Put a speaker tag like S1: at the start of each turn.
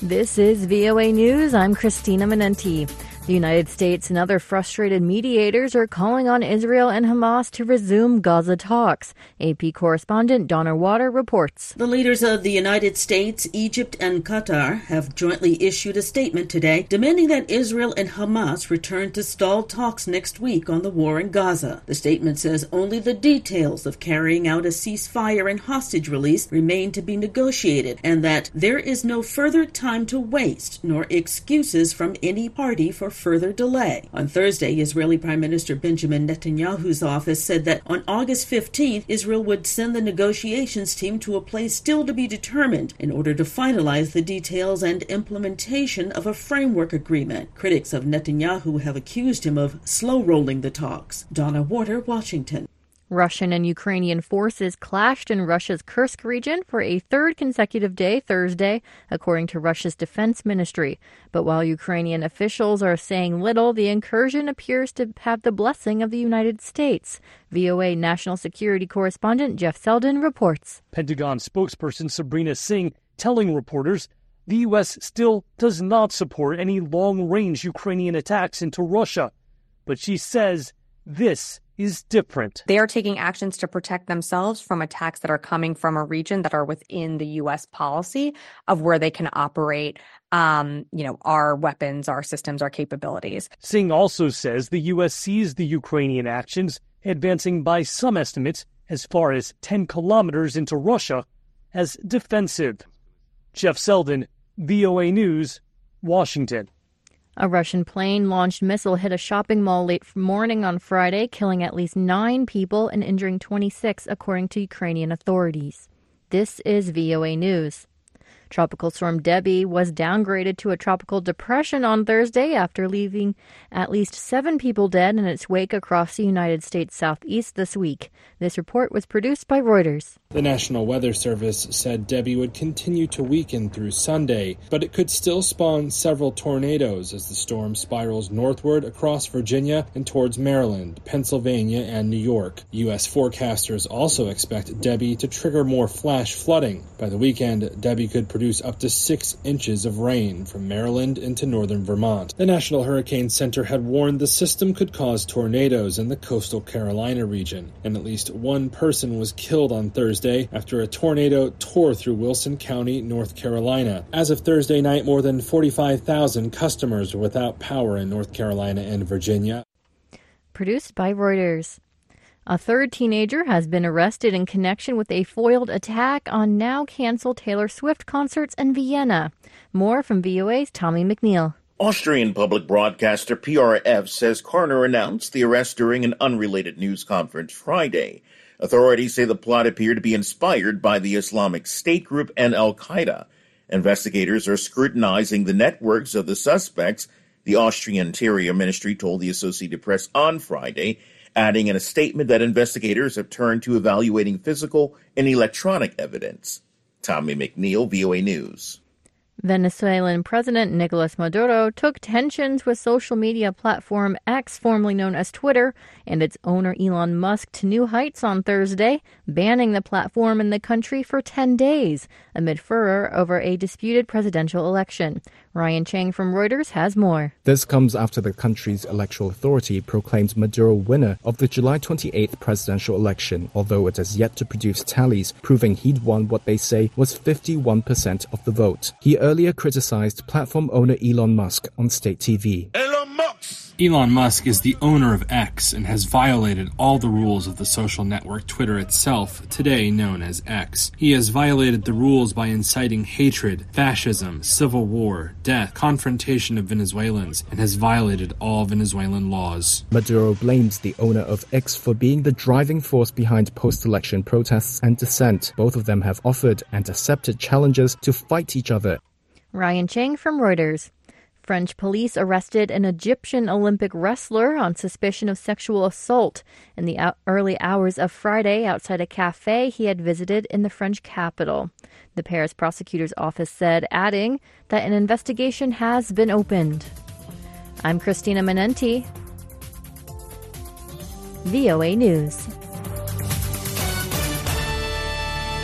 S1: This is VOA News. I'm Christina Menenti. The United States and other frustrated mediators are calling on Israel and Hamas to resume Gaza talks. AP correspondent Donna Water reports.
S2: The leaders of the United States, Egypt, and Qatar have jointly issued a statement today demanding that Israel and Hamas return to stalled talks next week on the war in Gaza. The statement says only the details of carrying out a ceasefire and hostage release remain to be negotiated, and that there is no further time to waste nor excuses from any party for further delay. On Thursday, Israeli Prime Minister Benjamin Netanyahu's office said that on August 15th, Israel would send the negotiations team to a place still to be determined in order to finalize the details and implementation of a framework agreement. Critics of Netanyahu have accused him of slow-rolling the talks. Donna Water, Washington.
S1: Russian and Ukrainian forces clashed in Russia's Kursk region for a third consecutive day Thursday, according to Russia's defense ministry. But while Ukrainian officials are saying little, the incursion appears to have the blessing of the United States. VOA national security correspondent Jeff Selden reports.
S3: Pentagon spokesperson Sabrina Singh telling reporters the U.S. still does not support any long-range Ukrainian attacks into Russia. But she says this is different.
S4: They are taking actions to protect themselves from attacks that are coming from a region that are within the U.S. policy of where they can operate, our weapons, our systems, our capabilities.
S3: Singh also says the U.S. sees the Ukrainian actions advancing by some estimates as far as 10 kilometers into Russia as defensive. Jeff Selden, VOA News, Washington.
S1: A Russian plane-launched missile hit a shopping mall late morning on Friday, killing at least 9 people and injuring 26, according to Ukrainian authorities. This is VOA News. Tropical storm Debbie was downgraded to a tropical depression on Thursday after leaving at least 7 people dead in its wake across the United States southeast this week. This report was produced by Reuters.
S5: The National Weather Service said Debbie would continue to weaken through Sunday, but it could still spawn several tornadoes as the storm spirals northward across Virginia and towards Maryland, Pennsylvania, and New York. U.S. forecasters also expect Debbie to trigger more flash flooding. By the weekend, Debbie could produce up to 6 inches of rain from Maryland into northern Vermont. The National Hurricane Center had warned the system could cause tornadoes in the coastal Carolina region, and at least 1 person was killed on Thursday after a tornado tore through Wilson County, North Carolina. As of Thursday night, more than 45,000 customers were without power in North Carolina and Virginia.
S1: Produced by Reuters. A third teenager has been arrested in connection with a foiled attack on now-canceled Taylor Swift concerts in Vienna. More from VOA's Tommy McNeil.
S6: Austrian public broadcaster PRF says coroner announced the arrest during an unrelated news conference Friday. Authorities say the plot appeared to be inspired by the Islamic State group and Al-Qaeda. Investigators are scrutinizing the networks of the suspects, the Austrian Interior Ministry told the Associated Press on Friday, adding in a statement that investigators have turned to evaluating physical and electronic evidence. Tommy McNeil, VOA News.
S1: Venezuelan President Nicolas Maduro took tensions with social media platform X, formerly known as Twitter, and its owner Elon Musk to new heights on Thursday, banning the platform in the country for 10 days, amid furor over a disputed presidential election. Ryan Chang from Reuters has more.
S7: This comes after the country's electoral authority proclaimed Maduro winner of the July 28th presidential election, although it has yet to produce tallies proving he'd won what they say was 51% of the vote. He earlier criticized platform owner Elon Musk on state TV.
S8: Elon Musk is the owner of X and has violated all the rules of the social network Twitter itself, today known as X. He has violated the rules by inciting hatred, fascism, civil war, death, confrontation of Venezuelans, and has violated all Venezuelan laws.
S7: Maduro blames the owner of X for being the driving force behind post-election protests and dissent. Both of them have offered and accepted challenges to fight each other.
S1: Ryan Chang from Reuters. French police arrested an Egyptian Olympic wrestler on suspicion of sexual assault in the early hours of Friday outside a cafe he had visited in the French capital. The Paris prosecutor's office said, adding that an investigation has been opened. I'm Christina Menenti, VOA News.